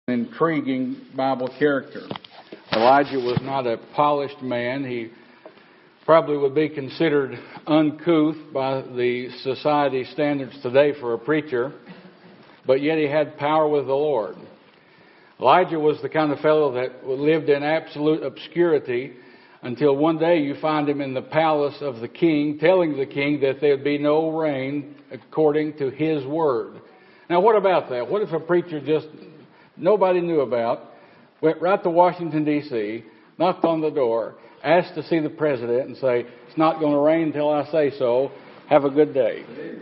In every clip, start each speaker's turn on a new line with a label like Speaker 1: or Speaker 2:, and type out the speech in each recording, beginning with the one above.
Speaker 1: Intriguing Bible character. Elijah was not a polished man. He probably would be considered uncouth by the society standards today for a preacher, but yet he had power with the Lord. Elijah was the kind of fellow that lived in absolute obscurity until one day you find him in the palace of the king, telling the king that there would be no rain according to his word. Now, what about that? What if a preacher nobody knew about, went right to Washington, D.C., knocked on the door, asked to see the president and say, "It's not going to rain until I say so. Have a good day."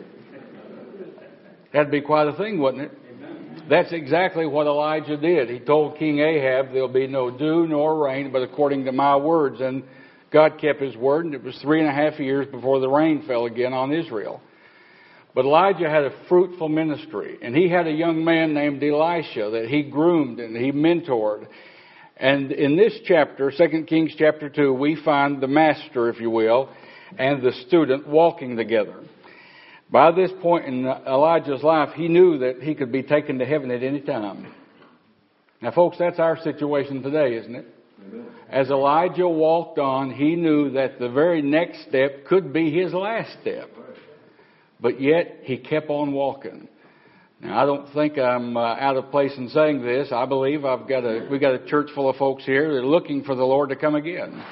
Speaker 1: That'd be quite a thing, wouldn't it? That's exactly what Elijah did. He told King Ahab, "There'll be no dew nor rain, but according to my words." And God kept his word, and it was 3.5 years before the rain fell again on Israel. But Elijah had a fruitful ministry, and he had a young man named Elisha that he groomed and he mentored. And in this chapter, 2 Kings chapter 2, we find the master, if you will, and the student walking together. By this point in Elijah's life, he knew that he could be taken to heaven at any time. Now, folks, that's our situation today, isn't it? As Elijah walked on, he knew that the very next step could be his last step. But yet, he kept on walking. Now, I don't think I'm out of place in saying this. I believe we got a church full of folks here that are looking for the Lord to come again.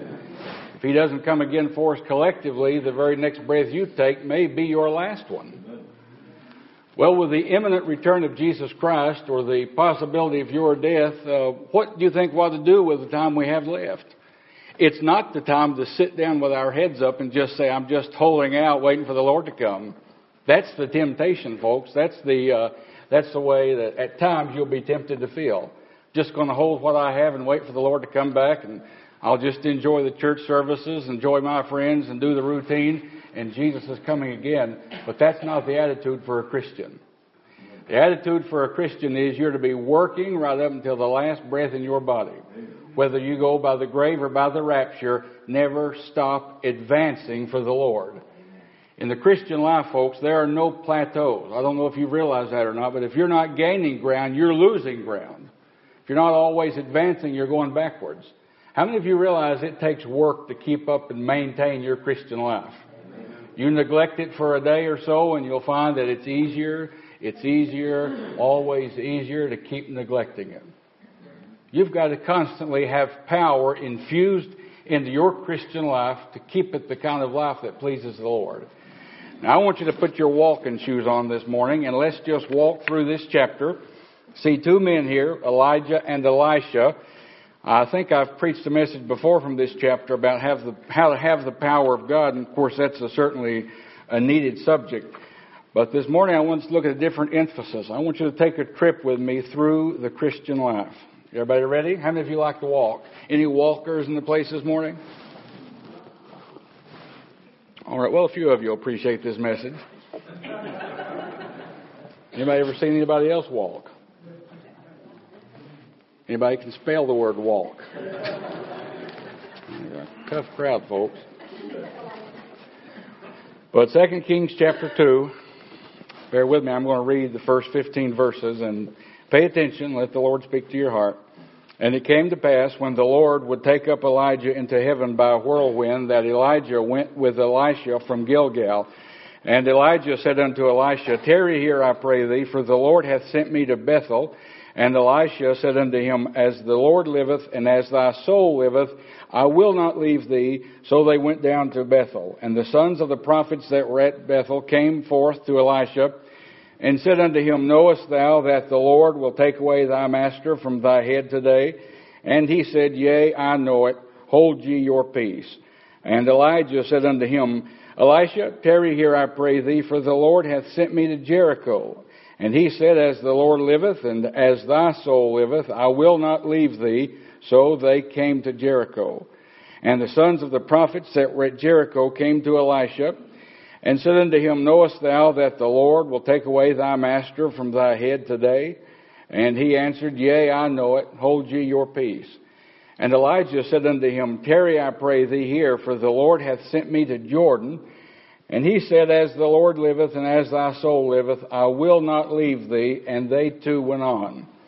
Speaker 1: If He doesn't come again for us collectively, the very next breath you take may be your last one. Well, with the imminent return of Jesus Christ, or the possibility of your death, what do you think we ought to do with the time we have left? It's not the time to sit down with our heads up and just say, "I'm just holding out, waiting for the Lord to come." That's the temptation, folks. That's the way that at times you'll be tempted to feel. Just going to hold what I have and wait for the Lord to come back, and I'll just enjoy the church services, enjoy my friends, and do the routine, and Jesus is coming again. But that's not the attitude for a Christian. The attitude for a Christian is you're to be working right up until the last breath in your body. Whether you go by the grave or by the rapture, never stop advancing for the Lord. In the Christian life, folks, there are no plateaus. I don't know if you realize that or not, but if you're not gaining ground, you're losing ground. If you're not always advancing, you're going backwards. How many of you realize it takes work to keep up and maintain your Christian life? You neglect it for a day or so, and you'll find that it's easier, always easier to keep neglecting it. You've got to constantly have power infused into your Christian life to keep it the kind of life that pleases the Lord. Now, I want you to put your walking shoes on this morning, and let's just walk through this chapter. See two men here, Elijah and Elisha. I think I've preached a message before from this chapter about how to have the power of God, and of course that's certainly a needed subject. But this morning I want to look at a different emphasis. I want you to take a trip with me through the Christian life. Everybody ready? How many of you like to walk? Any walkers in the place this morning? All right, well, a few of you appreciate this message. Anybody ever seen anybody else walk? Anybody can spell the word walk? Tough crowd, folks. But 2 Kings chapter 2, bear with me, I'm going to read the first 15 verses, and pay attention, let the Lord speak to your heart. "And it came to pass, when the Lord would take up Elijah into heaven by a whirlwind, that Elijah went with Elisha from Gilgal. And Elijah said unto Elisha, Tarry here, I pray thee, for the Lord hath sent me to Bethel. And Elisha said unto him, As the Lord liveth, and as thy soul liveth, I will not leave thee. So they went down to Bethel. And the sons of the prophets that were at Bethel came forth to Elisha, and said unto him, Knowest thou that the Lord will take away thy master from thy head today? And he said, Yea, I know it. Hold ye your peace. And Elijah said unto him, Elisha, tarry here, I pray thee, for the Lord hath sent me to Jericho. And he said, As the Lord liveth, and as thy soul liveth, I will not leave thee. So they came to Jericho. And the sons of the prophets that were at Jericho came to Elisha, and said unto him, Knowest thou that the Lord will take away thy master from thy head today? And he answered, Yea, I know it. Hold ye your peace. And Elijah said unto him, Tarry, I pray thee here, for the Lord hath sent me to Jordan. And he said, As the Lord liveth, and as thy soul liveth, I will not leave thee. And they two went on.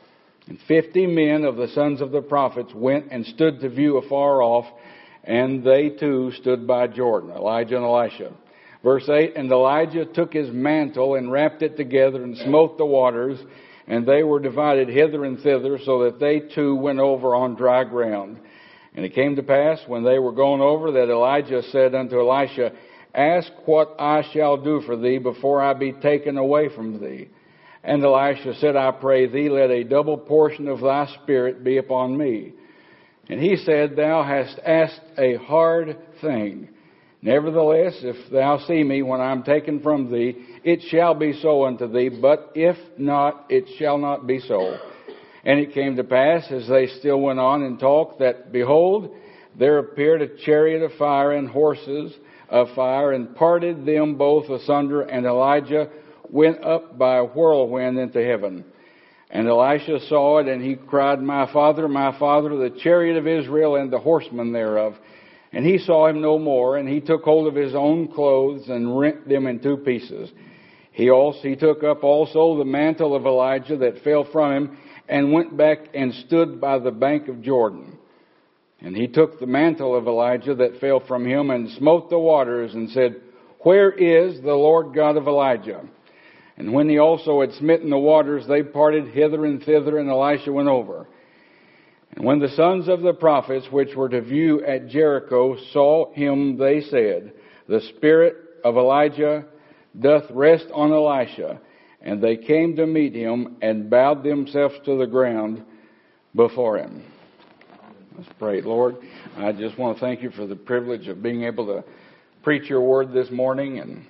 Speaker 1: And 50 men of the sons of the prophets went and stood to view afar off, and they too stood by Jordan, Elijah and Elisha. Verse 8, and Elijah took his mantle and wrapped it together and smote the waters, and they were divided hither and thither, so that they too went over on dry ground. And it came to pass, when they were gone over, that Elijah said unto Elisha, ask what I shall do for thee before I be taken away from thee. And Elisha said, I pray thee, let a double portion of thy spirit be upon me. And he said, thou hast asked a hard thing. Nevertheless, if thou see me when I am taken from thee, it shall be so unto thee, but if not, it shall not be so. And it came to pass, as they still went on and talked, that, behold, there appeared a chariot of fire and horses of fire, and parted them both asunder, and Elijah went up by a whirlwind into heaven. And Elisha saw it, and he cried, my father, the chariot of Israel and the horsemen thereof. And he saw him no more, and he took hold of his own clothes and rent them in two pieces. He took up also the mantle of Elijah that fell from him, and went back and stood by the bank of Jordan. And he took the mantle of Elijah that fell from him, and smote the waters, and said, where is the Lord God of Elijah? And when he also had smitten the waters, they parted hither and thither, and Elisha went over. And when the sons of the prophets, which were to view at Jericho, saw him, they said, the spirit of Elijah doth rest on Elisha. And they came to meet him, and bowed themselves to the ground before him. Let's pray. Lord, I just want to thank you for the privilege of being able to preach your word this morning. And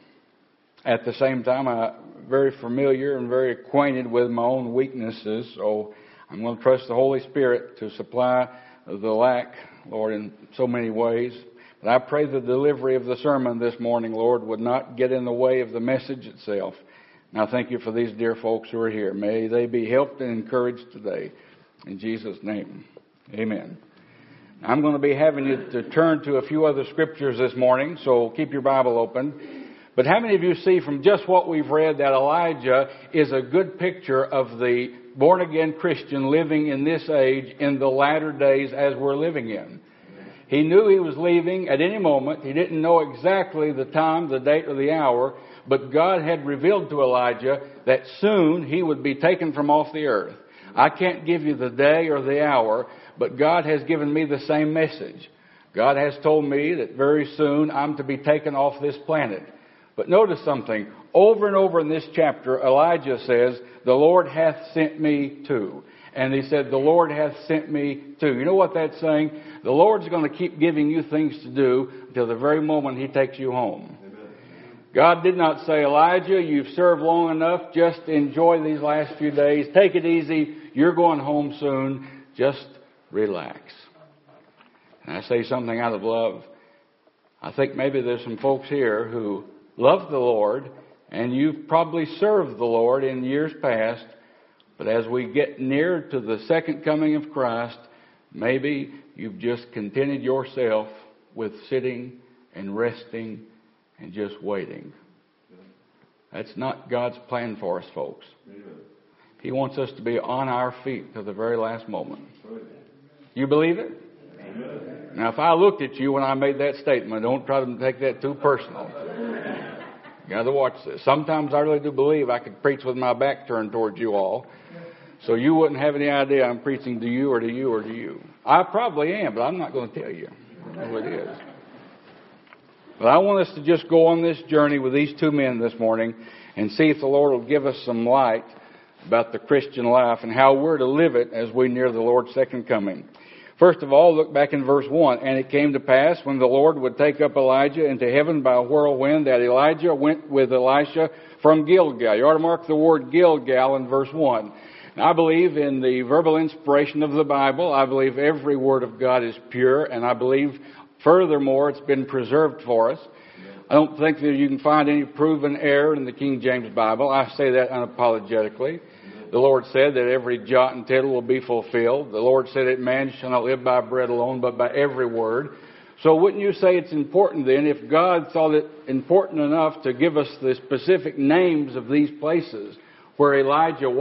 Speaker 1: at the same time, I'm very familiar and very acquainted with my own weaknesses. So I'm going to trust the Holy Spirit to supply the lack, Lord, in so many ways. But I pray the delivery of the sermon this morning, Lord, would not get in the way of the message itself. And I thank you for these dear folks who are here. May they be helped and encouraged today. In Jesus' name, amen. I'm going to be having you to turn to a few other scriptures this morning, so keep your Bible open. But how many of you see from just what we've read that Elijah is a good picture of the born-again Christian living in this age in the latter days as we're living in? He knew he was leaving at any moment. He didn't know exactly the time, the date, or the hour, but God had revealed to Elijah that soon he would be taken from off the earth. I can't give you the day or the hour, but God has given me the same message. God has told me that very soon I'm to be taken off this planet. But notice something. Over and over in this chapter, Elijah says, the Lord hath sent me to. And he said, the Lord hath sent me to. You know what that's saying? The Lord's going to keep giving you things to do until the very moment he takes you home. Amen. God did not say, Elijah, you've served long enough. Just enjoy these last few days. Take it easy. You're going home soon. Just relax. And I say something out of love. I think maybe there's some folks here who love the Lord, and you've probably served the Lord in years past, but as we get near to the second coming of Christ, maybe you've just contented yourself with sitting and resting and just waiting. That's not God's plan for us, folks. He wants us to be on our feet to the very last moment. You believe it? Now, if I looked at you when I made that statement, don't try to take that too personal. You got to watch this. Sometimes I really do believe I could preach with my back turned towards you all. So you wouldn't have any idea I'm preaching to you or to you or to you. I probably am, but I'm not going to tell you who it is. But I want us to just go on this journey with these two men this morning and see if the Lord will give us some light about the Christian life and how we're to live it as we near the Lord's second coming. First of all, look back in verse 1. And it came to pass when the Lord would take up Elijah into heaven by a whirlwind that Elijah went with Elisha from Gilgal. You ought to mark the word Gilgal in verse 1. Now, I believe in the verbal inspiration of the Bible. I believe every word of God is pure. And I believe, furthermore, it's been preserved for us. I don't think that you can find any proven error in the King James Bible. I say that unapologetically. The Lord said that every jot and tittle will be fulfilled. The Lord said that man shall not live by bread alone, but by every word. So wouldn't you say it's important then, if God thought it important enough to give us the specific names of these places where Elijah walked,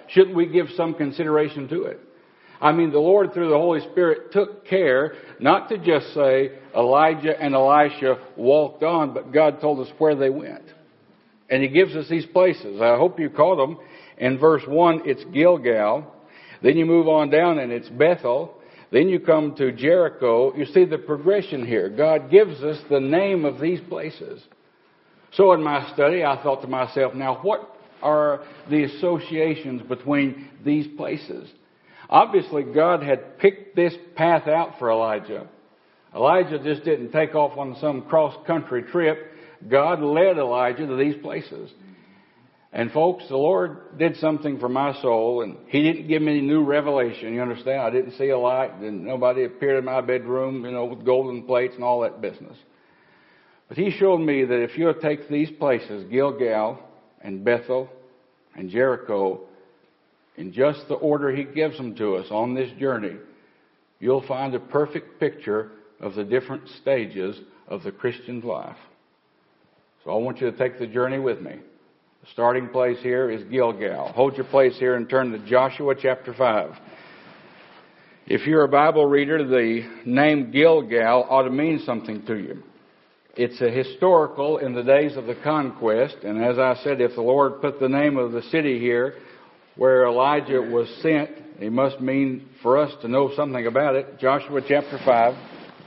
Speaker 1: shouldn't we give some consideration to it? I mean, the Lord, through the Holy Spirit, took care not to just say Elijah and Elisha walked on, but God told us where they went. And He gives us these places. I hope you caught them. In verse 1, it's Gilgal. Then you move on down and it's Bethel. Then you come to Jericho. You see the progression here. God gives us the name of these places. So in my study, I thought to myself, now what are the associations between these places? Obviously, God had picked this path out for Elijah. Elijah just didn't take off on some cross-country trip. God led Elijah to these places. And folks, the Lord did something for my soul, and He didn't give me any new revelation. You understand? I didn't see a light, and nobody appeared in my bedroom, with golden plates and all that business. But He showed me that if you'll take these places, Gilgal and Bethel and Jericho, in just the order He gives them to us on this journey, you'll find a perfect picture of the different stages of the Christian's life. So I want you to take the journey with me. The starting place here is Gilgal. Hold your place here and turn to Joshua chapter 5. If you're a Bible reader, the name Gilgal ought to mean something to you. It's a historical in the days of the conquest, and as I said, if the Lord put the name of the city here where Elijah was sent, He must mean for us to know something about it. Joshua chapter 5.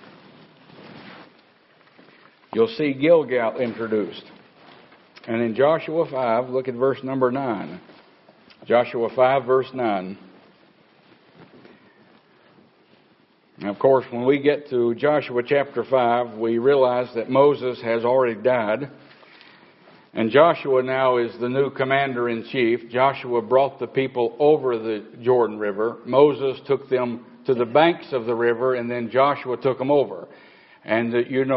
Speaker 1: You'll see Gilgal introduced. And in Joshua 5, look at verse number 9. Joshua 5, verse 9. Now, of course, when we get to Joshua chapter 5, we realize that Moses has already died. And Joshua now is the new commander-in-chief. Joshua brought the people over the Jordan River. Moses took them to the banks of the river, and then Joshua took them over. And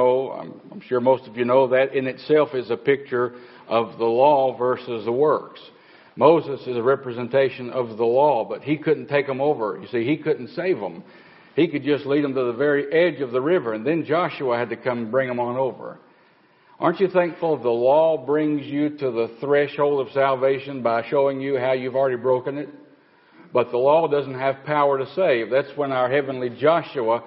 Speaker 1: I'm sure most of you know, that in itself is a picture of the law versus the works. Moses is a representation of the law, but he couldn't take them over. You see, he couldn't save them. He could just lead them to the very edge of the river, and then Joshua had to come and bring them on over. Aren't you thankful the law brings you to the threshold of salvation by showing you how you've already broken it? But the law doesn't have power to save. That's when our heavenly Jehoshua,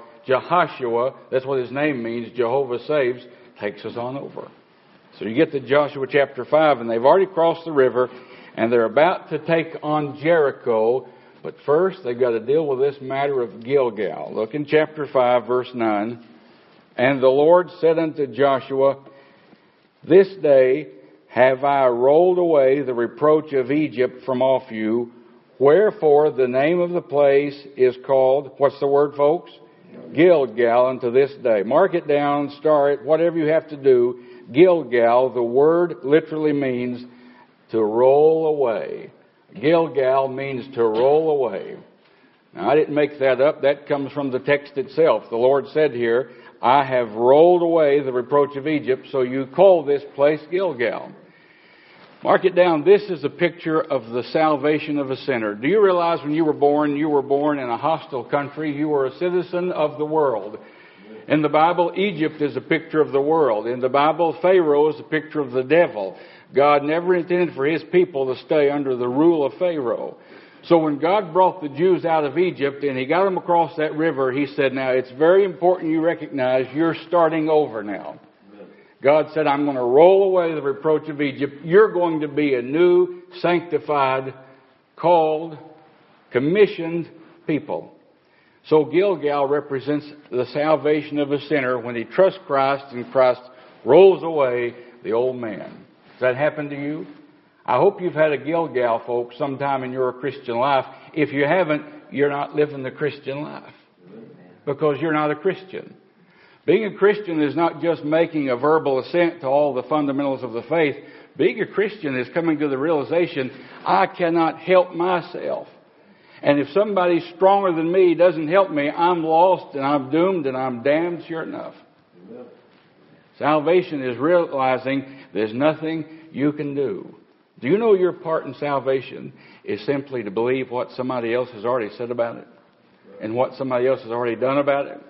Speaker 1: that's what his name means, Jehovah saves, takes us on over. So you get to Joshua chapter 5, and they've already crossed the river, and they're about to take on Jericho. But first, they've got to deal with this matter of Gilgal. Look in chapter 5, verse 9. And the Lord said unto Joshua, This day have I rolled away the reproach of Egypt from off you. Wherefore the name of the place is called, what's the word, folks? Gilgal unto this day. Mark it down, star it, whatever you have to do. Gilgal, the word literally means to roll away. Gilgal means to roll away. Now, I didn't make that up. That comes from the text itself. The Lord said here, I have rolled away the reproach of Egypt, so you call this place Gilgal. Mark it down. This is a picture of the salvation of a sinner. Do you realize when you were born in a hostile country? You were a citizen of the world. In the Bible, Egypt is a picture of the world. In the Bible, Pharaoh is a picture of the devil. God never intended for His people to stay under the rule of Pharaoh. So when God brought the Jews out of Egypt and He got them across that river, He said, now it's very important you recognize you're starting over now. God said, I'm going to roll away the reproach of Egypt. You're going to be a new, sanctified, called, commissioned people. So Gilgal represents the salvation of a sinner when he trusts Christ and Christ rolls away the old man. Does that happen to you? I hope you've had a Gilgal, folks, sometime in your Christian life. If you haven't, you're not living the Christian life because you're not a Christian. Being a Christian is not just making a verbal assent to all the fundamentals of the faith. Being a Christian is coming to the realization, I cannot help myself. And if somebody stronger than me doesn't help me, I'm lost and I'm doomed and I'm damned sure enough. Amen. Salvation is realizing there's nothing you can do. Do you know your part in salvation is simply to believe what somebody else has already said about it and what somebody else has already done about it?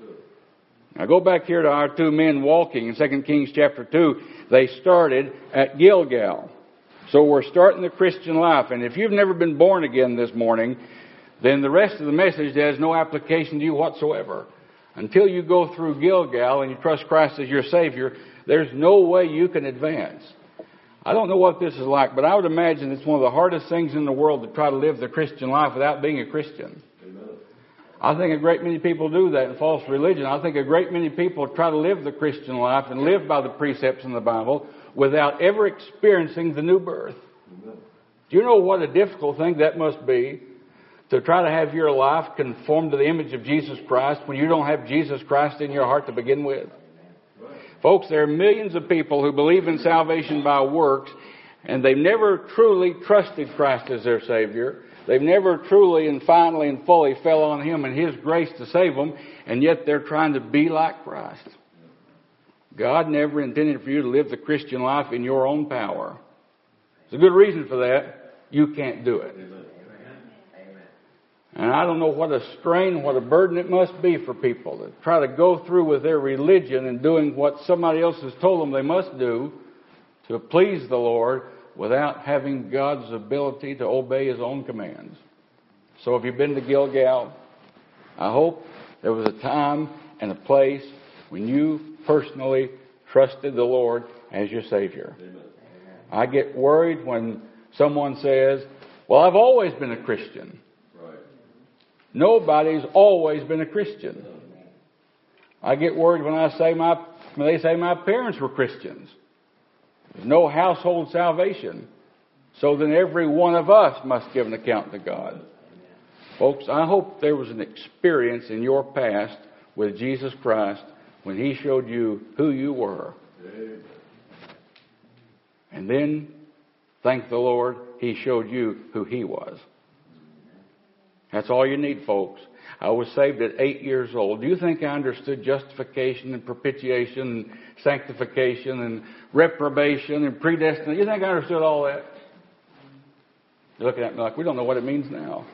Speaker 1: Now go back here to our two men walking in 2 Kings chapter 2. They started at Gilgal. So we're starting the Christian life. And if you've never been born again this morning, then the rest of the message has no application to you whatsoever. Until you go through Gilgal and you trust Christ as your Savior, there's no way you can advance. I don't know what this is like, but I would imagine it's one of the hardest things in the world to try to live the Christian life without being a Christian. I think a great many people do that in false religion. I think a great many people try to live the Christian life and live by the precepts in the Bible without ever experiencing the new birth. Do you know what a difficult thing that must be? To try to have your life conform to the image of Jesus Christ when you don't have Jesus Christ in your heart to begin with. Folks, there are millions of people who believe in salvation by works, and they've never truly trusted Christ as their Savior. They've never truly and finally and fully fell on Him and His grace to save them, and yet they're trying to be like Christ. God never intended for you to live the Christian life in your own power. There's a good reason for that. You can't do it. And I don't know what a strain, what a burden it must be for people to try to go through with their religion and doing what somebody else has told them they must do to please the Lord without having God's ability to obey His own commands. So if you've been to Gilgal, I hope there was a time and a place when you personally trusted the Lord as your Savior. Amen. I get worried when someone says, well, I've always been a Christian. Nobody's always been a Christian. I get worried when they say my parents were Christians. There's no household salvation. So then every one of us must give an account to God. Folks, I hope there was an experience in your past with Jesus Christ when He showed you who you were. And then, thank the Lord, He showed you who He was. That's all you need, folks. I was saved at 8 years old. Do you think I understood justification and propitiation and sanctification and reprobation and predestination? You think I understood all that? You're looking at me like, we don't know what it means now.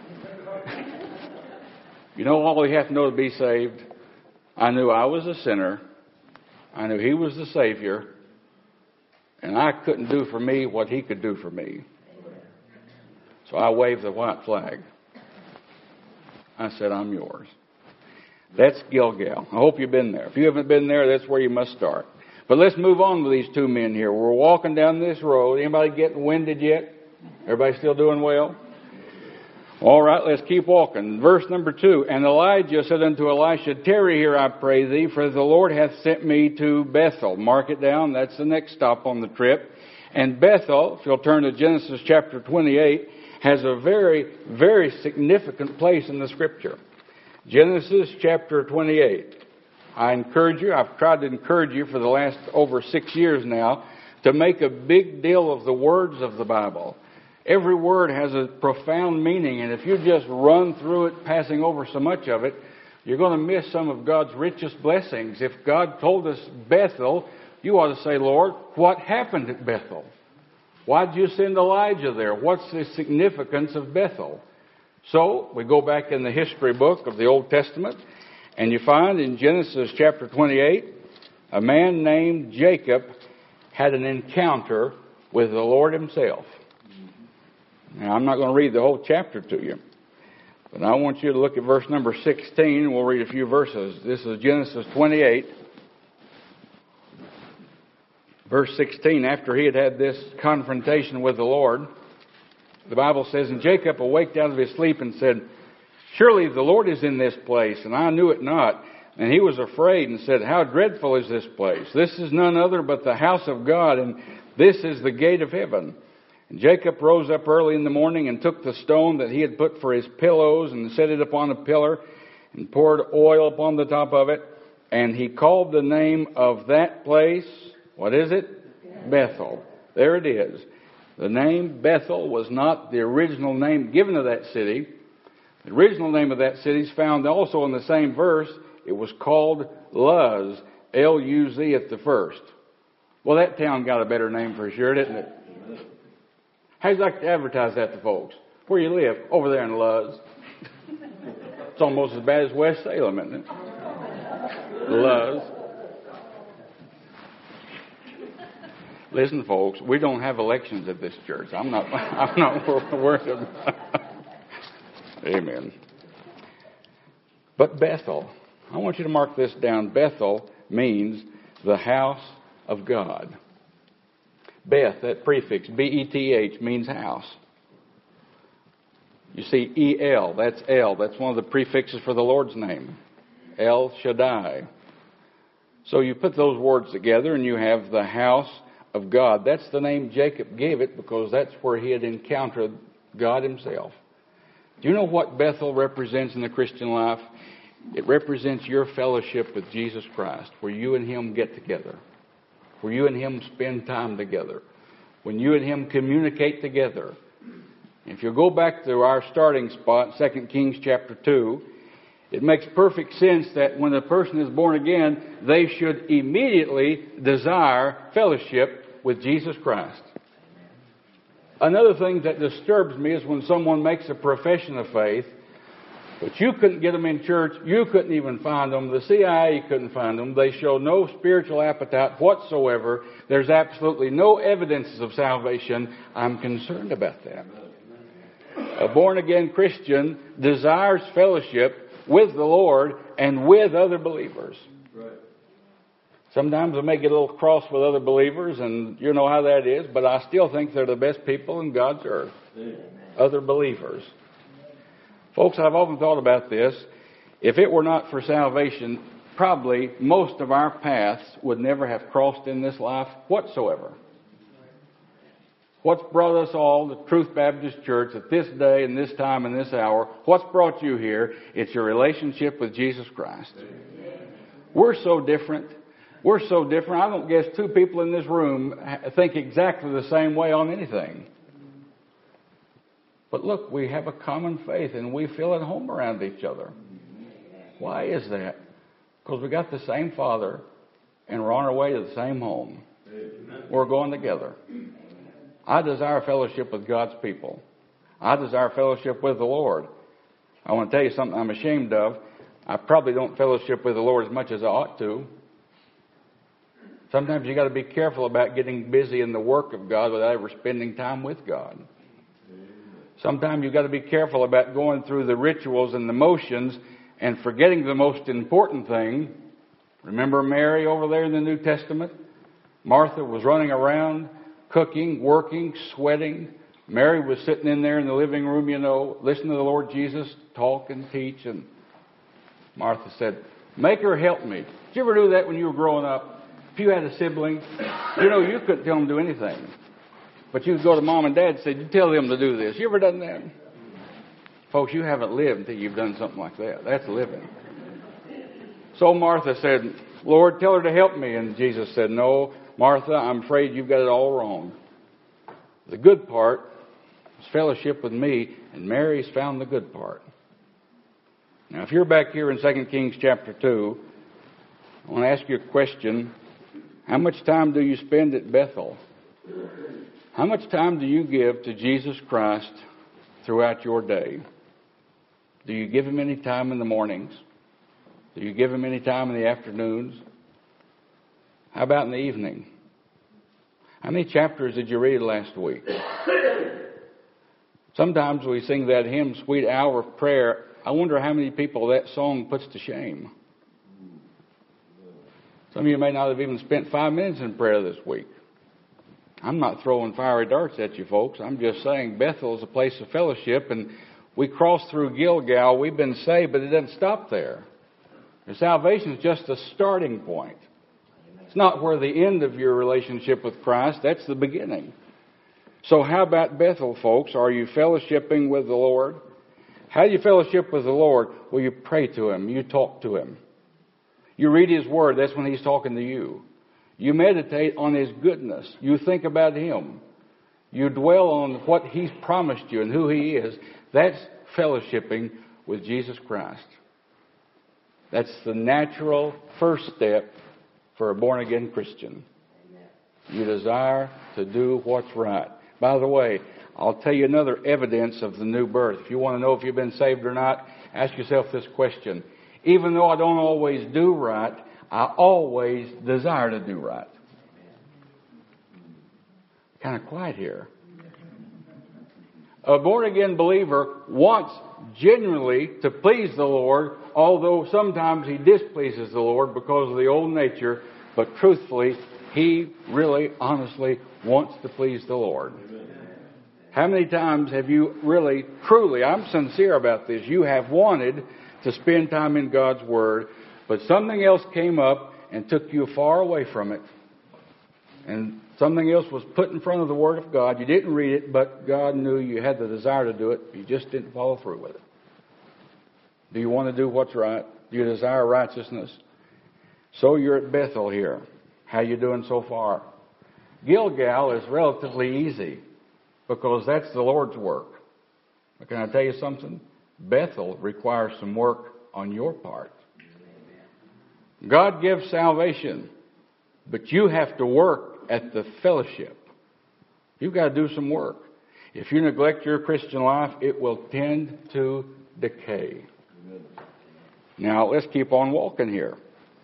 Speaker 1: You know all you have to know to be saved? I knew I was a sinner. I knew He was the Savior. And I couldn't do for me what He could do for me. So I waved the white flag. I said, I'm yours. That's Gilgal. I hope you've been there. If you haven't been there, that's where you must start. But let's move on with these two men here. We're walking down this road. Anybody getting winded yet? Everybody still doing well? All right, let's keep walking. Verse number 2. And Elijah said unto Elisha, tarry here, I pray thee, for the Lord hath sent me to Bethel. Mark it down. That's the next stop on the trip. And Bethel, if you'll turn to Genesis chapter 28, has a very, very significant place in the Scripture. Genesis chapter 28. I encourage you, I've tried to encourage you for the last over 6 years now, to make a big deal of the words of the Bible. Every word has a profound meaning, and if you just run through it, passing over so much of it, you're going to miss some of God's richest blessings. If God told us Bethel, you ought to say, Lord, what happened at Bethel? Why did you send Elijah there? What's the significance of Bethel? So, we go back in the history book of the Old Testament, and you find in Genesis chapter 28, a man named Jacob had an encounter with the Lord Himself. Now, I'm not going to read the whole chapter to you, but I want you to look at verse number 16. We'll read a few verses. This is Genesis 28. Verse 16, after he had had this confrontation with the Lord, the Bible says, and Jacob awaked out of his sleep and said, surely the Lord is in this place, and I knew it not. And he was afraid and said, how dreadful is this place? This is none other but the house of God, and this is the gate of heaven. And Jacob rose up early in the morning and took the stone that he had put for his pillows and set it upon a pillar and poured oil upon the top of it. And he called the name of that place, what is it? Bethel. There it is. The name Bethel was not the original name given to that city. The original name of that city is found also in the same verse. It was called Luz, L-U-Z at the first. Well, that town got a better name for sure, didn't it? How'd you like to advertise that to folks? Where you live? Over there in Luz. It's almost as bad as West Salem, isn't it? Luz. Listen, folks, we don't have elections at this church. I'm not worried about it. Amen. But Bethel, I want you to mark this down. Bethel means the house of God. Beth, that prefix, B-E-T-H, means house. You see, E-L, that's El. That's one of the prefixes for the Lord's name. El Shaddai. So you put those words together and you have the house of God. That's the name Jacob gave it because that's where he had encountered God himself. Do you know what Bethel represents in the Christian life? It represents your fellowship with Jesus Christ, where you and him get together, where you and him spend time together, when you and him communicate together. If you go back to our starting spot, 2 Kings chapter 2, it makes perfect sense that when a person is born again, they should immediately desire fellowship with Jesus Christ. Another thing that disturbs me is when someone makes a profession of faith, but you couldn't get them in church, you couldn't even find them, the CIA couldn't find them, they show no spiritual appetite whatsoever, there's absolutely no evidences of salvation. I'm concerned about that. A born-again Christian desires fellowship with the Lord and with other believers. Right. Sometimes I may get a little cross with other believers, and you know how that is, but I still think they're the best people in God's earth. Amen. Other believers. Folks, I've often thought about this. If it were not for salvation, probably most of our paths would never have crossed in this life whatsoever. What's brought us all to Truth Baptist Church at this day and this time and this hour? What's brought you here? It's your relationship with Jesus Christ. We're so different. We're so different. I don't guess two people in this room think exactly the same way on anything. But look, we have a common faith and we feel at home around each other. Why is that? Because we got the same Father and we're on our way to the same home. We're going together. I desire fellowship with God's people. I desire fellowship with the Lord. I want to tell you something I'm ashamed of. I probably don't fellowship with the Lord as much as I ought to. Sometimes you got to be careful about getting busy in the work of God without ever spending time with God. Sometimes you got to be careful about going through the rituals and the motions and forgetting the most important thing. Remember Mary over there in the New Testament? Martha was running around, cooking, working, sweating. Mary was sitting in there in the living room, listening to the Lord Jesus talk and teach. And Martha said, "Make her help me." Did you ever do that when you were growing up? If you had a sibling, you couldn't tell them to do anything. But you could go to mom and dad and say, "You tell them to do this." You ever done that? Folks, you haven't lived until you've done something like that. That's living. So Martha said, "Lord, tell her to help me." And Jesus said, "No, Martha, I'm afraid you've got it all wrong. The good part is fellowship with me, and Mary's found the good part." Now, if you're back here in 2 Kings chapter 2, I want to ask you a question. How much time do you spend at Bethel? How much time do you give to Jesus Christ throughout your day? Do you give him any time in the mornings? Do you give him any time in the afternoons? How about in the evening? How many chapters did you read last week? Sometimes we sing that hymn, "Sweet Hour of Prayer." I wonder how many people that song puts to shame. Some of you may not have even spent 5 minutes in prayer this week. I'm not throwing fiery darts at you folks. I'm just saying Bethel is a place of fellowship, and we cross through Gilgal. We've been saved, but it doesn't stop there. Your salvation is just a starting point. It's not where the end of your relationship with Christ. That's the beginning. So how about Bethel, folks? Are you fellowshipping with the Lord? How do you fellowship with the Lord? Well, you pray to him. You talk to him. You read his word. That's when he's talking to you. You meditate on his goodness. You think about him. You dwell on what he's promised you and who he is. That's fellowshipping with Jesus Christ. That's the natural first step for a born-again Christian. You desire to do what's right. By the way, I'll tell you another evidence of the new birth. If you want to know if you've been saved or not, ask yourself this question. Even though I don't always do right, I always desire to do right. Kind of quiet here. A born-again believer wants genuinely to please the Lord, although sometimes he displeases the Lord because of the old nature, but truthfully, he really, honestly wants to please the Lord. How many times have you really, truly, I'm sincere about this, you have wanted to spend time in God's Word, but something else came up and took you far away from it, and something else was put in front of the Word of God. You didn't read it, but God knew you had the desire to do it. You just didn't follow through with it. Do you want to do what's right? Do you desire righteousness? So you're at Bethel here. How you doing so far? Gilgal is relatively easy because that's the Lord's work. But can I tell you something? Bethel requires some work on your part. God gives salvation, but you have to work at the fellowship. You've got to do some work. If you neglect your Christian life, it will tend to decay. Now, let's keep on walking here.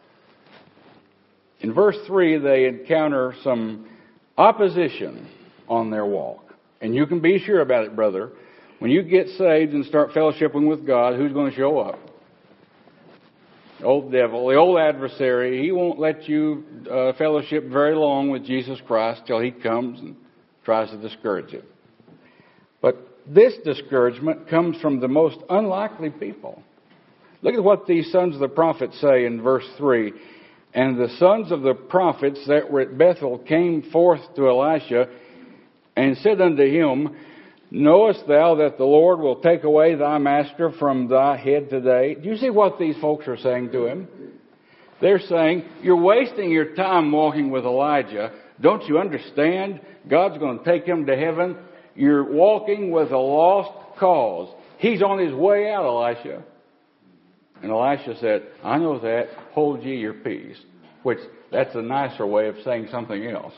Speaker 1: In verse 3, they encounter some opposition on their walk. And you can be sure about it, brother. When you get saved and start fellowshipping with God, who's going to show up? The old devil, the old adversary. He won't let you fellowship very long with Jesus Christ till he comes and tries to discourage you. But this discouragement comes from the most unlikely people. Look at what these sons of the prophets say in verse 3. And the sons of the prophets that were at Bethel came forth to Elisha and said unto him, Knowest thou that the Lord will take away thy master from thy head today? Do you see what these folks are saying to him? They're saying, you're wasting your time walking with Elijah. Don't you understand? God's going to take him to heaven. You're walking with a lost cause. He's on his way out, Elisha. And Elisha said, I know that. Hold ye your peace. Which, that's a nicer way of saying something else.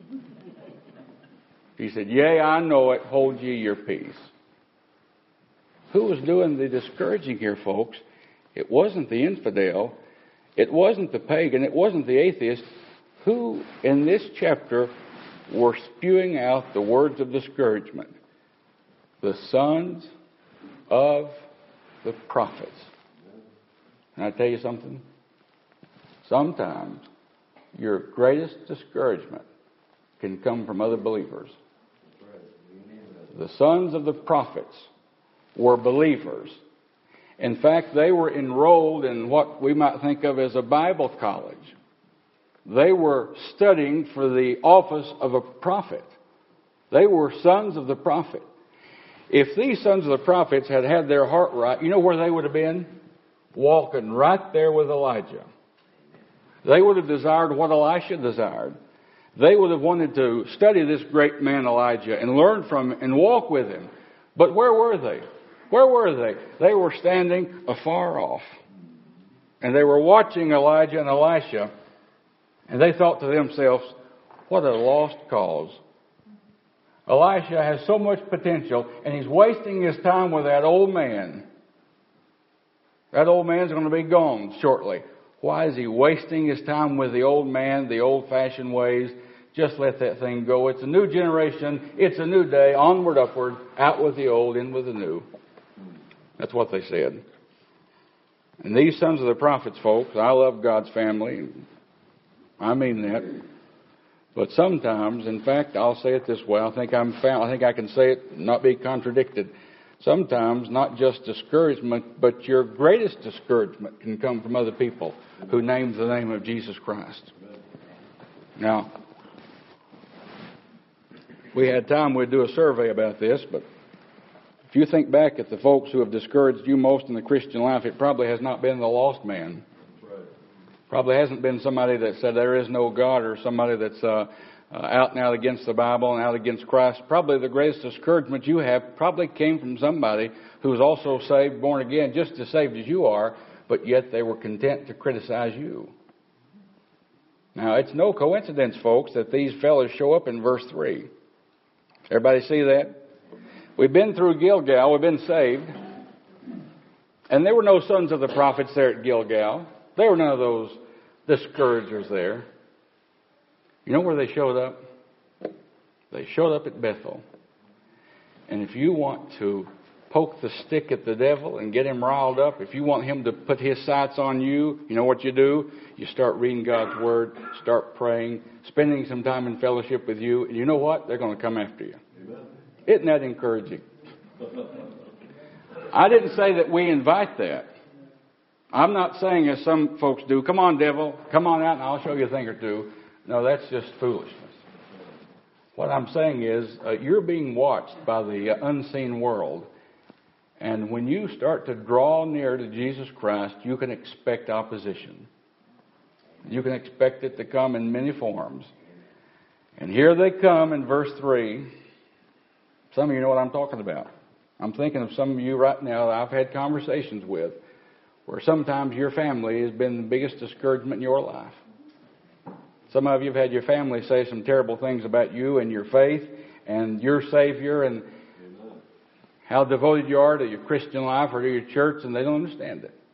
Speaker 1: He said, Yea, I know it. Hold ye your peace. Who was doing the discouraging here, folks? It wasn't the infidel. It wasn't the pagan. It wasn't the atheist. Who, in this chapter, were spewing out the words of discouragement? The sons of the prophets. Can I tell you something? Sometimes your greatest discouragement can come from other believers. The sons of the prophets were believers. In fact, they were enrolled in what we might think of as a Bible college. They were studying for the office of a prophet. They were sons of the prophet. If these sons of the prophets had had their heart right, you know where they would have been? Walking right there with Elijah. They would have desired what Elisha desired. They would have wanted to study this great man Elijah and learn from him and walk with him. But where were they? Where were they? They were standing afar off. And they were watching Elijah and Elisha. And they thought to themselves, what a lost cause. Elisha has so much potential and he's wasting his time with that old man. That old man's going to be gone shortly. Why is he wasting his time with the old man, the old-fashioned ways? Just let that thing go. It's a new generation. It's a new day. Onward, upward. Out with the old, in with the new. That's what they said. And these sons of the prophets, folks, I love God's family. I mean that. But sometimes, in fact, I'll say it this way. I think I can say it and not be contradicted. Sometimes, not just discouragement, but your greatest discouragement can come from other people who name the name of Jesus Christ. Now, if we had time, we'd do a survey about this, but if you think back at the folks who have discouraged you most in the Christian life, it probably has not been the lost man. Probably hasn't been somebody that said there is no God, or somebody that's out and out against the Bible and out against Christ. Probably the greatest discouragement you have probably came from somebody who was also saved, born again, just as saved as you are, but yet they were content to criticize you. Now, it's no coincidence, folks, that these fellows show up in verse 3. Everybody see that? We've been through Gilgal. We've been saved. And there were no sons of the prophets there at Gilgal. There were none of those discouragers there. You know where they showed up? They showed up at Bethel. And if you want to poke the stick at the devil and get him riled up, if you want him to put his sights on you, you know what you do? You start reading God's Word, start praying, spending some time in fellowship with you, and you know what? They're going to come after you. Amen. Isn't that encouraging? I didn't say that we invite that. I'm not saying, as some folks do, come on, devil, come on out and I'll show you a thing or two. No, that's just foolishness. What I'm saying is, you're being watched by the unseen world. And when you start to draw near to Jesus Christ, you can expect opposition. You can expect it to come in many forms. And here they come in verse 3. Some of you know what I'm talking about. I'm thinking of some of you right now that I've had conversations with, where sometimes your family has been the biggest discouragement in your life. Some of you have had your family say some terrible things about you and your faith and your Savior and how devoted you are to your Christian life or to your church, and they don't understand it.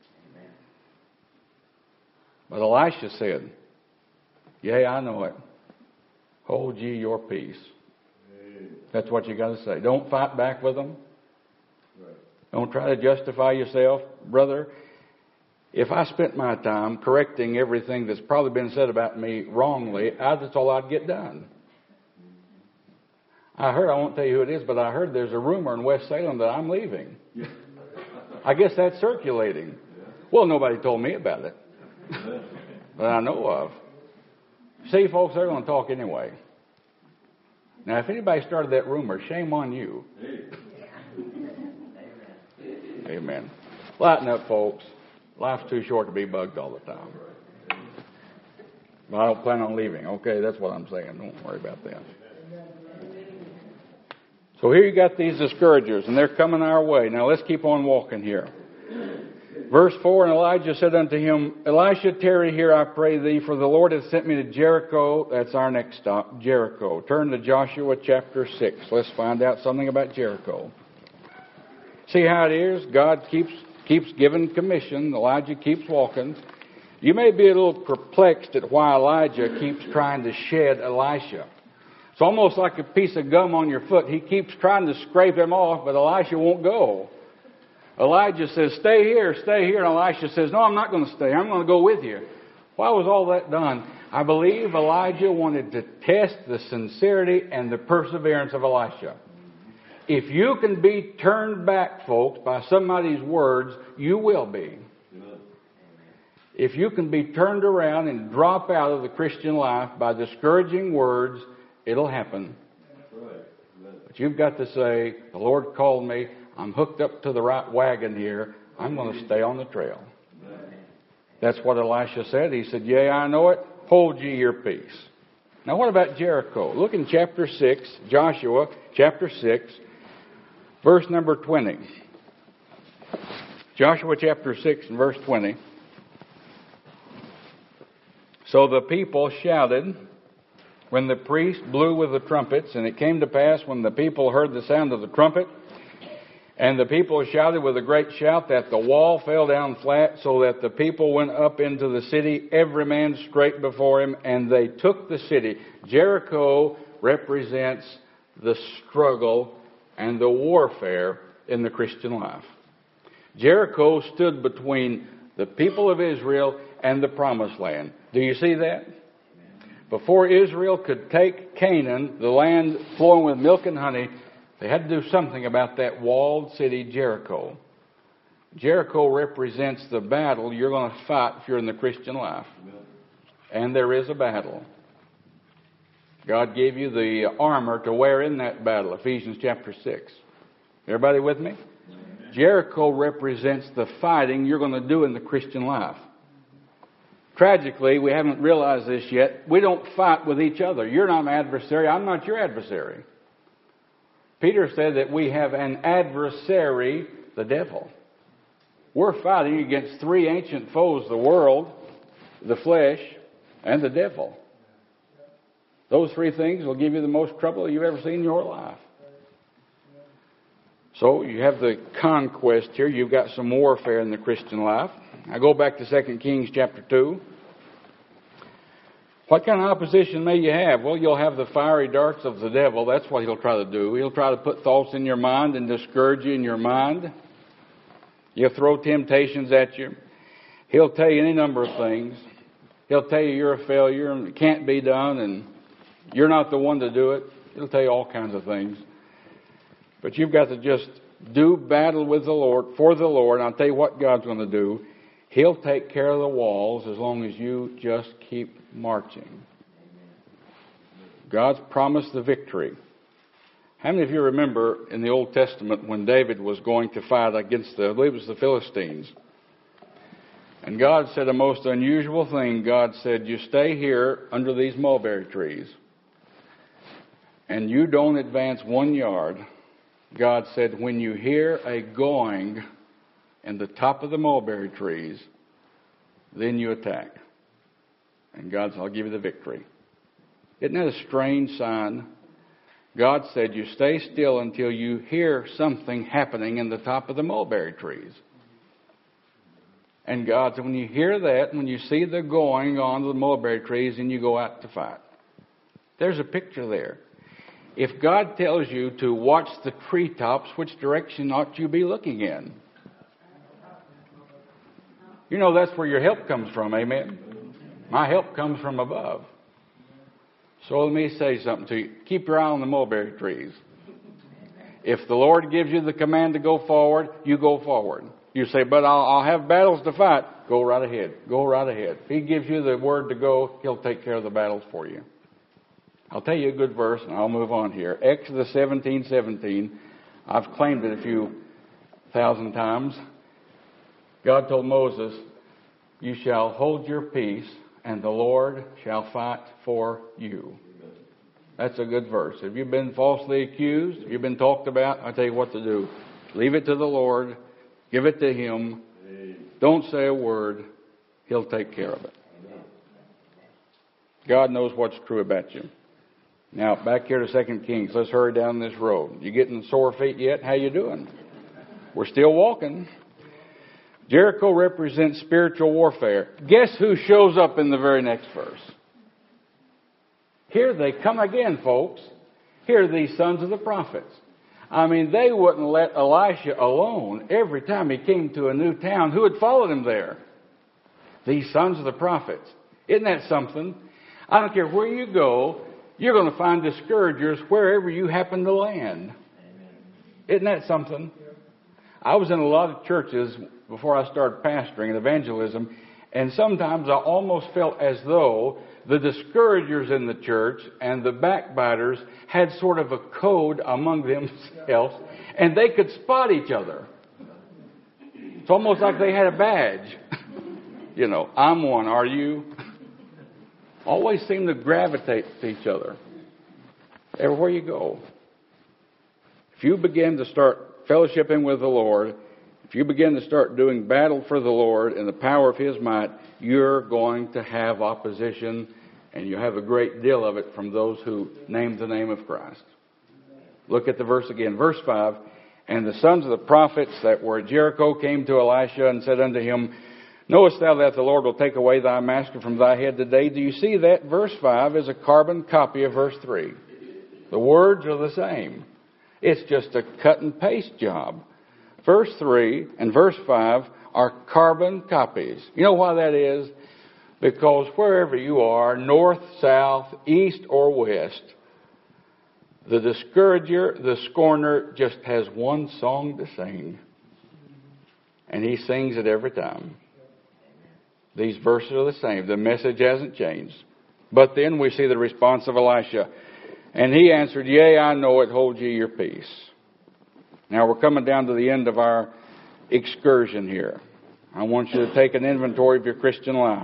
Speaker 1: But Elisha said, "Yea, I know it. Hold ye your peace." That's what you got to say. Don't fight back with them. Don't try to justify yourself. Brother, if I spent my time correcting everything that's probably been said about me wrongly, that's all I'd get done. I won't tell you who it is, but I heard there's a rumor in West Salem that I'm leaving. I guess that's circulating. Well, nobody told me about it that I know of. See, folks, they're going to talk anyway. Now, if anybody started that rumor, shame on you. Amen. Lighten up, folks. Life's too short to be bugged all the time. But I don't plan on leaving. Okay, that's what I'm saying. Don't worry about that. So here you got these discouragers, and they're coming our way. Now let's keep on walking here. Verse 4, and Elijah said unto him, Elisha, tarry here, I pray thee, for the Lord hath sent me to Jericho. That's our next stop, Jericho. Turn to Joshua chapter 6. Let's find out something about Jericho. See how it is? God keeps giving commission. Elijah keeps walking. You may be a little perplexed at why Elijah keeps trying to shed Elisha. It's almost like a piece of gum on your foot. He keeps trying to scrape him off, but Elisha won't go. Elijah says, stay here. And Elisha says, no, I'm not going to stay. I'm going to go with you. Why was all that done? I believe Elijah wanted to test the sincerity and the perseverance of Elisha. If you can be turned back, folks, by somebody's words, you will be. If you can be turned around and drop out of the Christian life by discouraging words, it'll happen. But you've got to say, the Lord called me. I'm hooked up to the right wagon here. I'm going to stay on the trail. That's what Elisha said. He said, yea, I know it. Hold ye your peace. Now what about Jericho? Look in chapter 6, Joshua chapter 6, verse number 20. Joshua chapter 6 and verse 20. So the people shouted when the priest blew with the trumpets, and it came to pass when the people heard the sound of the trumpet, and the people shouted with a great shout that the wall fell down flat, so that the people went up into the city, every man straight before him, and they took the city. Jericho represents the struggle and the warfare in the Christian life. Jericho stood between the people of Israel and the promised land. Do you see that? Before Israel could take Canaan, the land flowing with milk and honey, they had to do something about that walled city, Jericho. Jericho represents the battle you're going to fight if you're in the Christian life. And there is a battle. God gave you the armor to wear in that battle, Ephesians chapter 6. Everybody with me? Jericho represents the fighting you're going to do in the Christian life. Tragically, we haven't realized this yet. We don't fight with each other. You're not my adversary. I'm not your adversary. Peter said that we have an adversary, the devil. We're fighting against three ancient foes, the world, the flesh, and the devil. Those three things will give you the most trouble you've ever seen in your life. So you have the conquest here. You've got some warfare in the Christian life. I go back to 2 Kings chapter 2. What kind of opposition may you have? Well, you'll have the fiery darts of the devil. That's what he'll try to do. He'll try to put thoughts in your mind and discourage you in your mind. He'll throw temptations at you. He'll tell you any number of things. He'll tell you you're a failure and it can't be done and you're not the one to do it. He'll tell you all kinds of things. But you've got to just do battle with the Lord, for the Lord. And I'll tell you what God's going to do. He'll take care of the walls as long as you just keep marching. God's promised the victory. How many of you remember in the Old Testament when David was going to fight against I believe it was the Philistines? And God said a most unusual thing. God said, you stay here under these mulberry trees. And you don't advance 1 yard. God said, when you hear a going in the top of the mulberry trees, then you attack. And God said, I'll give you the victory. Isn't that a strange sign? God said, you stay still until you hear something happening in the top of the mulberry trees. And God said, when you hear that, when you see the going on the mulberry trees, then you go out to fight. There's a picture there. If God tells you to watch the treetops, which direction ought you be looking in? You know that's where your help comes from, amen? My help comes from above. So let me say something to you. Keep your eye on the mulberry trees. If the Lord gives you the command to go forward, you go forward. You say, but I'll have battles to fight. Go right ahead. Go right ahead. If He gives you the word to go, He'll take care of the battles for you. I'll tell you a good verse and I'll move on here. Exodus 17:17. I've claimed it a few thousand times. God told Moses, you shall hold your peace and the Lord shall fight for you. That's a good verse. If you've been falsely accused, if you've been talked about, I tell you what to do. Leave it to the Lord. Give it to Him. Don't say a word. He'll take care of it. God knows what's true about you. Now, back here to 2 Kings. Let's hurry down this road. You getting sore feet yet? How you doing? We're still walking. Jericho represents spiritual warfare. Guess who shows up in the very next verse? Here they come again, folks. Here are these sons of the prophets. I mean, they wouldn't let Elisha alone. Every time he came to a new town, who had followed him there? These sons of the prophets. Isn't that something? I don't care where you go, you're going to find discouragers wherever you happen to land. Isn't that something? I was in a lot of churches before I started pastoring and evangelism, and sometimes I almost felt as though the discouragers in the church and the backbiters had sort of a code among themselves, and they could spot each other. It's almost like they had a badge. You know, I'm one, are you? Always seem to gravitate to each other. Everywhere you go. If you begin to start fellowshipping with the Lord, if you begin to start doing battle for the Lord in the power of His might, you're going to have opposition, and you have a great deal of it from those who name the name of Christ. Look at the verse again. Verse 5, and the sons of the prophets that were at Jericho came to Elisha and said unto him, knowest thou that the Lord will take away thy master from thy head today? Do you see that? Verse 5 is a carbon copy of verse 3. The words are the same. It's just a cut and paste job. Verse 3 and verse 5 are carbon copies. You know why that is? Because wherever you are, north, south, east, or west, the discourager, the scorner, just has one song to sing. And he sings it every time. These verses are the same. The message hasn't changed. But then we see the response of Elisha. And he answered, yea, I know it, hold ye your peace. Now we're coming down to the end of our excursion here. I want you to take an inventory of your Christian life.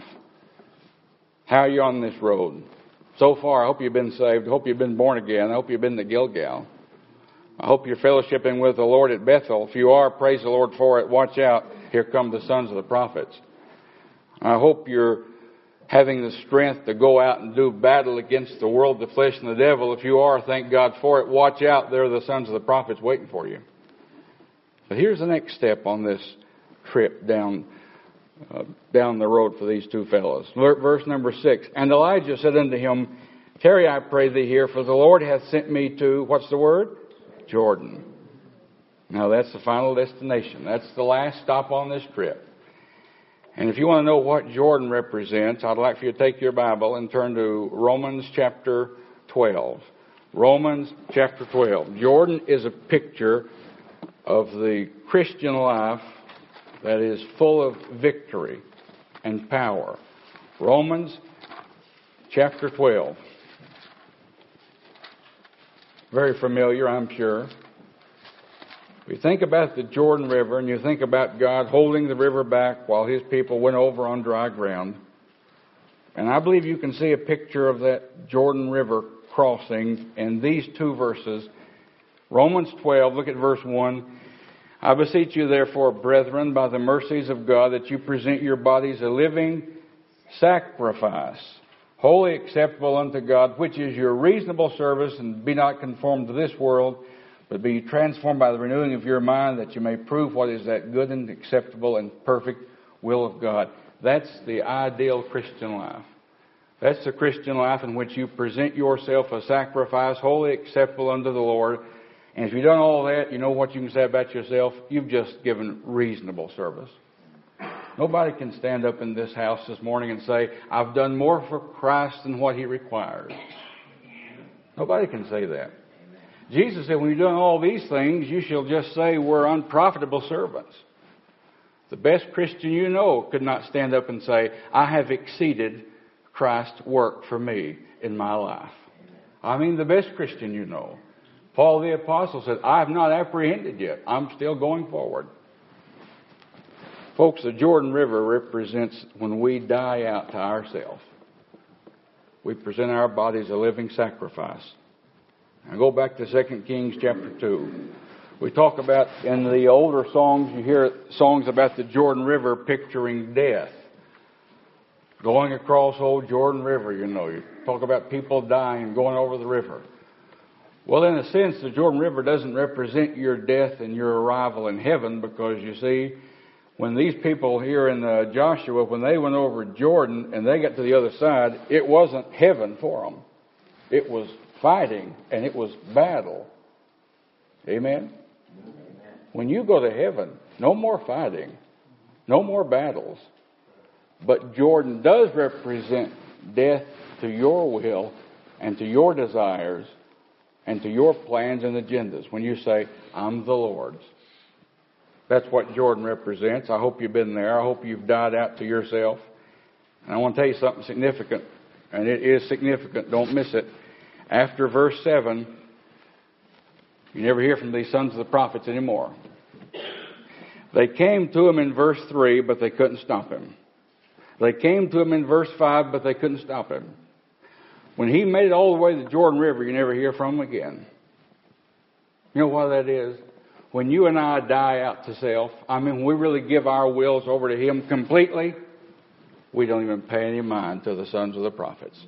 Speaker 1: How are you on this road? So far, I hope you've been saved. I hope you've been born again. I hope you've been to Gilgal. I hope you're fellowshipping with the Lord at Bethel. If you are, praise the Lord for it. Watch out. Here come the sons of the prophets. I hope you're having the strength to go out and do battle against the world, the flesh, and the devil. If you are, thank God for it. Watch out. There are the sons of the prophets waiting for you. But here's the next step on this trip down down the road for these two fellows. Verse number 6. And Elijah said unto him, Tarry, I pray thee here, for the Lord hath sent me to, what's the word? Jordan. Now that's the final destination. That's the last stop on this trip. And if you want to know what Jordan represents, I'd like for you to take your Bible and turn to Romans chapter 12. Romans chapter 12. Jordan is a picture of the Christian life that is full of victory and power. Romans chapter 12. Very familiar, I'm sure. You think about the Jordan River, and you think about God holding the river back while His people went over on dry ground. And I believe you can see a picture of that Jordan River crossing in these two verses. Romans 12, look at verse 1. I beseech you therefore, brethren, by the mercies of God, that you present your bodies a living sacrifice, wholly acceptable unto God, which is your reasonable service, and be not conformed to this world, but be transformed by the renewing of your mind, that you may prove what is that good and acceptable and perfect will of God. That's the ideal Christian life. That's the Christian life in which you present yourself a sacrifice wholly acceptable unto the Lord. And if you've done all that, you know what you can say about yourself? You've just given reasonable service. Nobody can stand up in this house this morning and say, I've done more for Christ than what He requires. Nobody can say that. Jesus said, when you're doing all these things, you shall just say we're unprofitable servants. The best Christian you know could not stand up and say, I have exceeded Christ's work for me in my life. I mean, the best Christian you know. Paul the Apostle said, I have not apprehended yet. I'm still going forward. Folks, the Jordan River represents when we die out to ourselves. We present our bodies a living sacrifice. Now go back to 2 Kings chapter 2. We talk about, in the older songs, you hear songs about the Jordan River picturing death. Going across old Jordan River, you know. You talk about people dying, going over the river. Well, in a sense, the Jordan River doesn't represent your death and your arrival in heaven, because you see, when these people here in Joshua, when they went over Jordan and they got to the other side, it wasn't heaven for them. It was fighting, and it was battle. Amen? When you go to heaven, no more fighting, no more battles. But Jordan does represent death to your will and to your desires and to your plans and agendas. When you say, I'm the Lord's. That's what Jordan represents. I hope you've been there. I hope you've died out to yourself. And I want to tell you something significant. And it is significant. Don't miss it. After verse 7, you never hear from these sons of the prophets anymore. They came to him in verse 3, but they couldn't stop him. They came to him in verse 5, but they couldn't stop him. When he made it all the way to the Jordan River, you never hear from him again. You know why that is? When you and I die out to self, when we really give our wills over to Him completely, we don't even pay any mind to the sons of the prophets.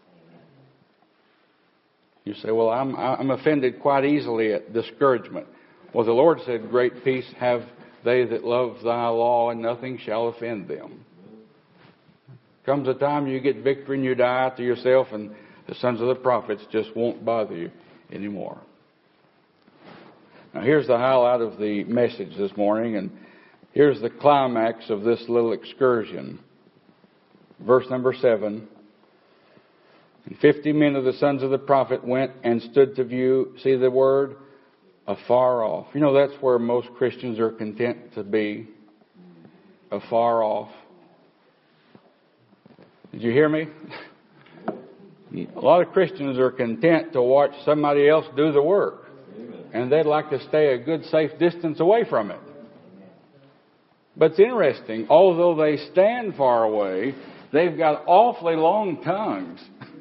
Speaker 1: You say, well, I'm offended quite easily at discouragement. Well, the Lord said, great peace have they that love thy law, and nothing shall offend them. Comes a time you get victory and you die out to yourself, and the sons of the prophets just won't bother you anymore. Now, here's the highlight of the message this morning, and here's the climax of this little excursion. Verse number 7. And 50 men of the sons of the prophet went and stood to view, see the word, afar off. You know, that's where most Christians are content to be, afar off. Did you hear me? A lot of Christians are content to watch somebody else do the work. And they'd like to stay a good, safe distance away from it. But it's interesting. Although they stand far away, they've got awfully long tongues.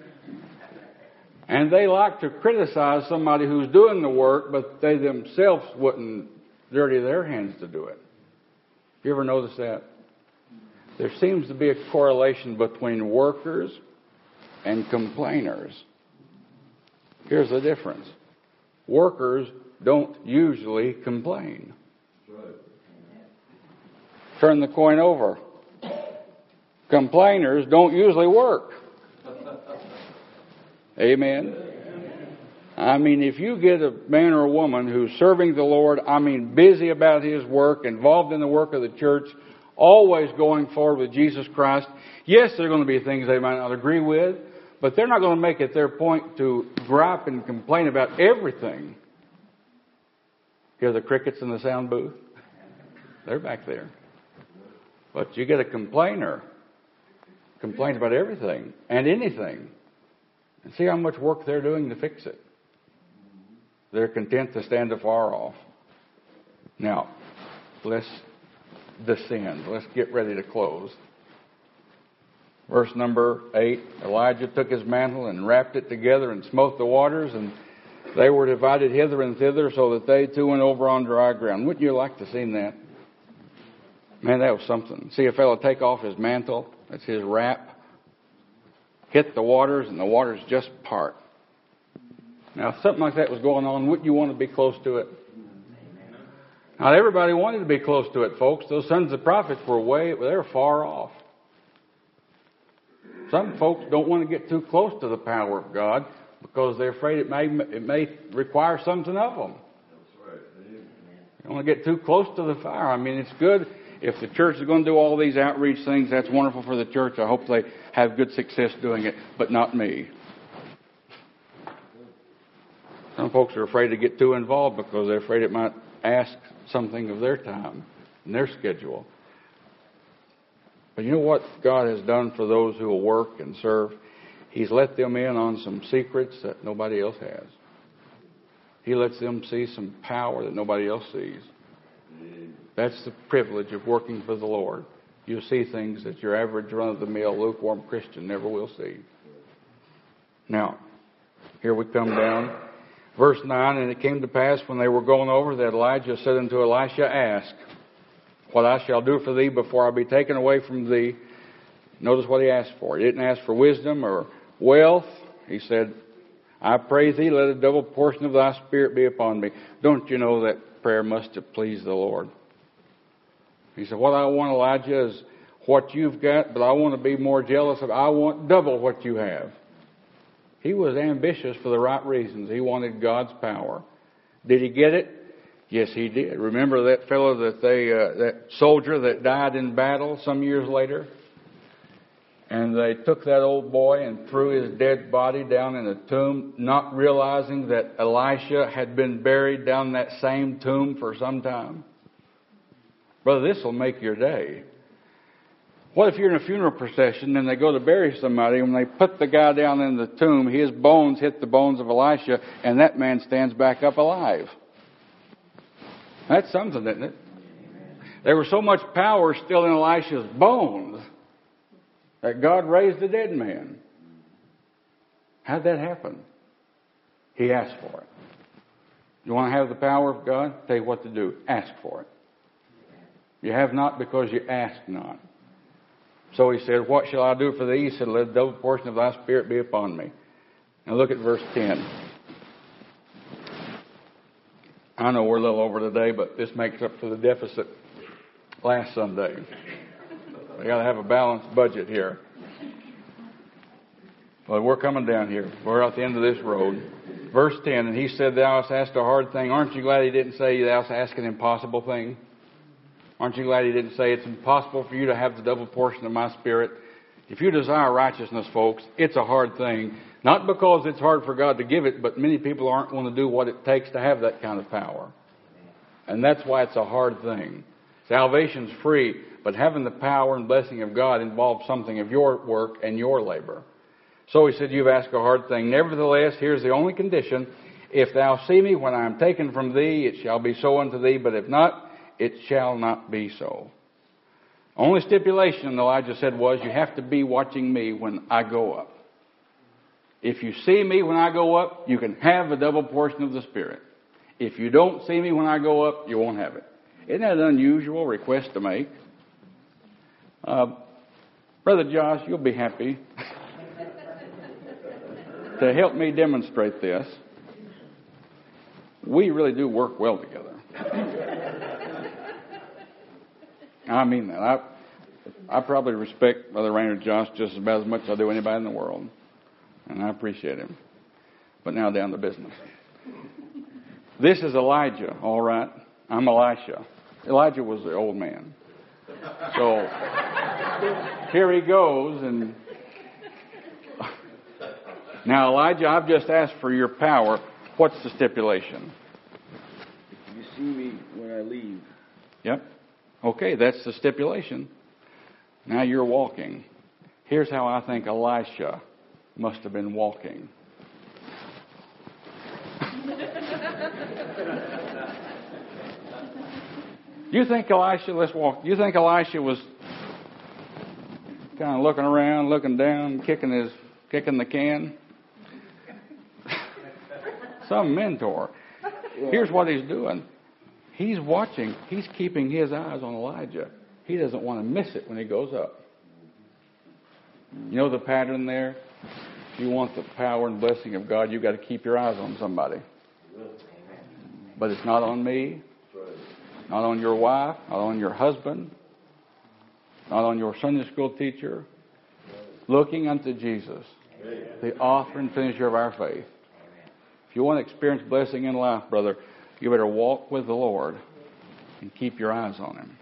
Speaker 1: And they like to criticize somebody who's doing the work, but they themselves wouldn't dirty their hands to do it. You ever notice that? There seems to be a correlation between workers and complainers. Here's the difference. Workers don't usually complain. Turn the coin over. Complainers don't usually work. Amen. I mean, if you get a man or a woman who's serving the Lord, I mean, busy about his work, involved in the work of the church, always going forward with Jesus Christ, yes, there are going to be things they might not agree with, but they're not going to make it their point to gripe and complain about everything. Hear the crickets in the sound booth? They're back there. But you get a complainer, complains about everything and anything, and see how much work they're doing to fix it. They're content to stand afar off. Now, let's descend. Let's get ready to close. Verse number 8, Elijah took his mantle and wrapped it together and smote the waters, and they were divided hither and thither, so that they too went over on dry ground. Wouldn't you like to see that? Man, that was something. See a fellow take off his mantle, that's his wrap, hit the waters, and the waters just part. Now, if something like that was going on, wouldn't you want to be close to it? Not everybody wanted to be close to it, folks. Those sons of prophets they're far off. Some folks don't want to get too close to the power of God because they're afraid it may require something of them. They don't want to get too close to the fire. I mean, it's good if the church is going to do all these outreach things. That's wonderful for the church. I hope they have good success doing it, but not me. Some folks are afraid to get too involved because they're afraid it might ask something of their time and their schedule. But you know what God has done for those who will work and serve? He's let them in on some secrets that nobody else has. He lets them see some power that nobody else sees. That's the privilege of working for the Lord. You'll see things that your average run-of-the-mill lukewarm Christian never will see. Now, here we come down. Verse 9, and it came to pass when they were going over that Elijah said unto Elisha, Ask what I shall do for thee before I be taken away from thee. Notice what he asked for. He didn't ask for wisdom or wealth. He said, I pray thee, let a double portion of thy spirit be upon me. Don't you know that prayer must have pleased the Lord? He said, what I want, Elijah, is what you've got, but I want to be more jealous of. I want double what you have. He was ambitious for the right reasons. He wanted God's power. Did he get it? Yes, he did. Remember that fellow that soldier that died in battle some years later? And they took that old boy and threw his dead body down in a tomb, not realizing that Elisha had been buried down that same tomb for some time. Brother, this will make your day. What if you're in a funeral procession and they go to bury somebody, and when they put the guy down in the tomb, his bones hit the bones of Elisha, and that man stands back up alive? That's something, isn't it? There was so much power still in Elisha's bones that God raised a dead man. How'd that happen? He asked for it. You want to have the power of God? Tell you what to do. Ask for it. You have not because you ask not. So he said, what shall I do for thee? He said, let a double portion of thy spirit be upon me. Now look at verse 10. I know we're a little over today, but this makes up for the deficit last Sunday. We got to have a balanced budget here. But we're coming down here. We're at the end of this road. Verse 10, and he said, thou hast asked a hard thing. Aren't you glad he didn't say thou hast asked an impossible thing? Aren't you glad he didn't say it's impossible for you to have the double portion of my spirit? If you desire righteousness, folks, it's a hard thing. Not because it's hard for God to give it, but many people aren't going to do what it takes to have that kind of power. And that's why it's a hard thing. Salvation's free, but having the power and blessing of God involves something of your work and your labor. So he said, you've asked a hard thing. Nevertheless, here's the only condition. If thou see me when I am taken from thee, it shall be so unto thee, but if not, it shall not be so. Only stipulation, Elijah said, was you have to be watching me when I go up. If you see me when I go up, you can have a double portion of the Spirit. If you don't see me when I go up, you won't have it. Isn't that an unusual request to make? Brother Josh, you'll be happy to help me demonstrate this. We really do work well together. I mean that. I probably respect Brother Raynard Josh just about as much as I do anybody in the world. And I appreciate him. But now down to business. This is Elijah, all right? I'm Elisha. Elijah was the old man. So here he goes. And now, Elijah, I've just asked for your power. What's the stipulation?
Speaker 2: If you see me when I leave.
Speaker 1: Yep. Okay, that's the stipulation. Now you're walking. Here's how I think Elisha must have been walking. You think Elisha was kind of looking around, looking down, kicking the can? Some mentor. Here's what he's doing. He's watching. He's keeping his eyes on Elijah. He doesn't want to miss it when he goes up. You know the pattern there? If you want the power and blessing of God, you've got to keep your eyes on somebody. But it's not on me, not on your wife, not on your husband, not on your Sunday school teacher. Looking unto Jesus, the author and finisher of our faith. If you want to experience blessing in life, brother, you better walk with the Lord and keep your eyes on Him.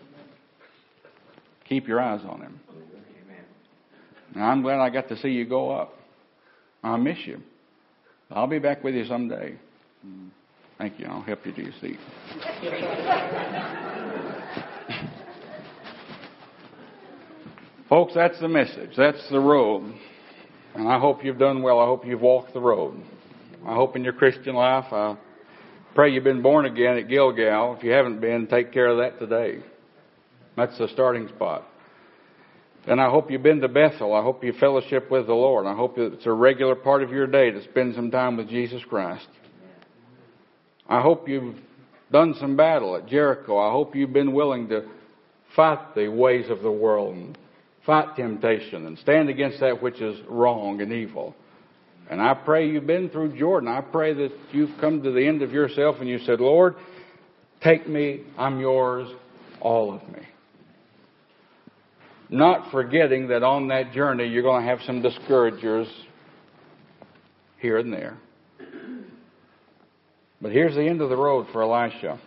Speaker 1: Keep your eyes on Him. Now, I'm glad I got to see you go up. I miss you. I'll be back with you someday. Thank you. I'll help you to your seat. Folks, that's the message. That's the road. And I hope you've done well. I hope you've walked the road. I hope in your Christian life, I pray you've been born again at Gilgal. If you haven't been, take care of that today. That's the starting spot. And I hope you've been to Bethel. I hope you fellowship with the Lord. I hope it's a regular part of your day to spend some time with Jesus Christ. I hope you've done some battle at Jericho. I hope you've been willing to fight the ways of the world and fight temptation and stand against that which is wrong and evil. And I pray you've been through Jordan. I pray that you've come to the end of yourself and you said, Lord, take me, I'm yours, all of me. Not forgetting that on that journey you're going to have some discouragers here and there. But here's the end of the road for Elisha.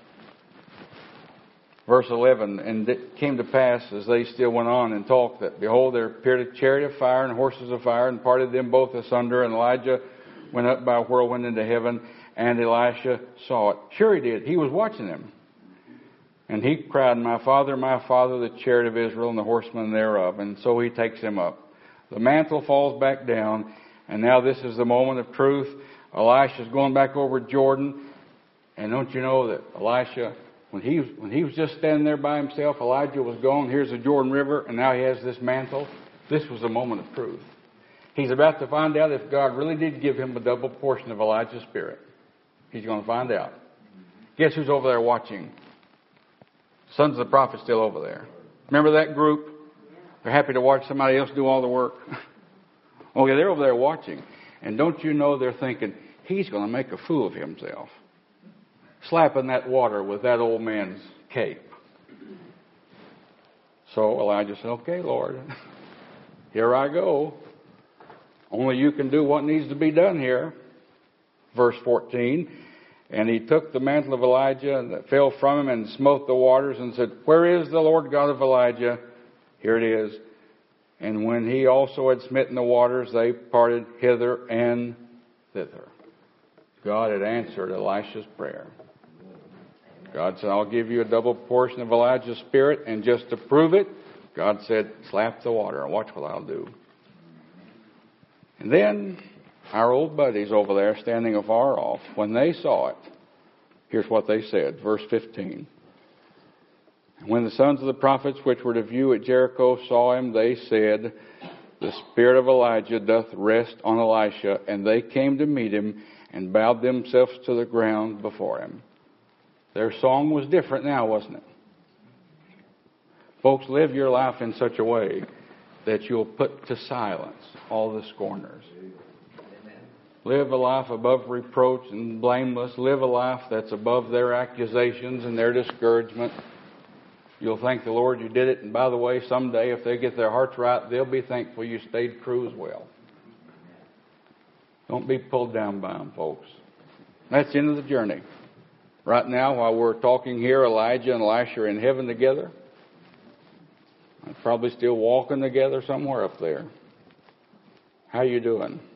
Speaker 1: Verse 11, and it came to pass as they still went on and talked that, behold, there appeared a chariot of fire and horses of fire and parted them both asunder. And Elijah went up by a whirlwind into heaven, and Elisha saw it. Sure he did. He was watching them. And he cried, my father, the chariot of Israel and the horsemen thereof. And so he takes him up. The mantle falls back down, and now this is the moment of truth. Elisha's going back over Jordan. And don't you know that Elisha, when he was just standing there by himself, Elijah was gone. Here's the Jordan River, and now he has this mantle. This was a moment of truth. He's about to find out if God really did give him a double portion of Elijah's spirit. He's going to find out. Guess who's over there watching? Sons of the prophet still over there. Remember that group? They're happy to watch somebody else do all the work. Okay, they're over there watching. And don't you know they're thinking, he's going to make a fool of himself. Slapping that water with that old man's cape. So Elijah said, okay, Lord, here I go. Only you can do what needs to be done here. Verse 14, and he took the mantle of Elijah that fell from him and smote the waters and said, where is the Lord God of Elijah? Here it is. And when he also had smitten the waters, they parted hither and thither. God had answered Elisha's prayer. God said, I'll give you a double portion of Elijah's spirit, and just to prove it, God said, slap the water and watch what I'll do. And then our old buddies over there standing afar off, when they saw it, here's what they said, verse 15. When the sons of the prophets which were to view at Jericho saw him, they said, the spirit of Elijah doth rest on Elisha. And they came to meet him and bowed themselves to the ground before him. Their song was different now, wasn't it? Folks, live your life in such a way that you'll put to silence all the scorners. Live a life above reproach and blameless. Live a life that's above their accusations and their discouragement. You'll thank the Lord you did it. And by the way, someday, if they get their hearts right, they'll be thankful you stayed true as well. Don't be pulled down by them, folks. That's the end of the journey. Right now, while we're talking here, Elijah and Elisha are in heaven together. They're probably still walking together somewhere up there. How you doing?